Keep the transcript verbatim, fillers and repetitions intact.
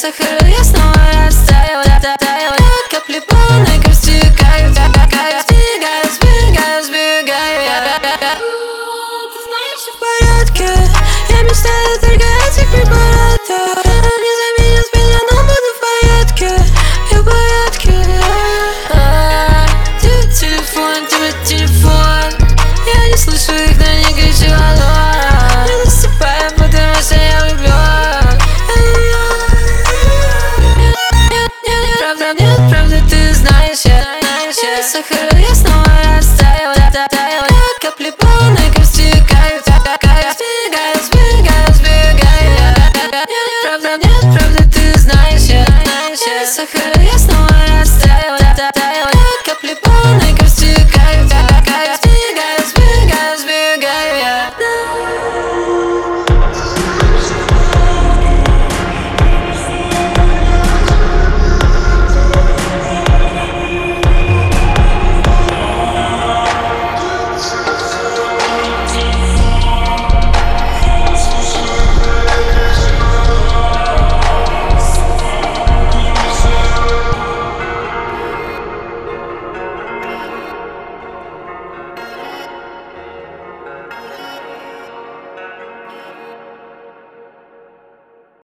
сахара, я снова растаял, таял. Капли полной грусти каю, каю. Сбегаю, сбегаю, сбегаю я. Ты знаешь, все в порядке. Я мечтаю только о этих препаратах. Не заменят меня, но буду в порядке. Я в порядке. Тебе телефон, тебе телефон. Я не слышу их, но не кричу алло. Не засыпаю, потому что я влюблен. Нет, нет, правда, нет, правда, ты знаешь, я, знаешь, я сахара.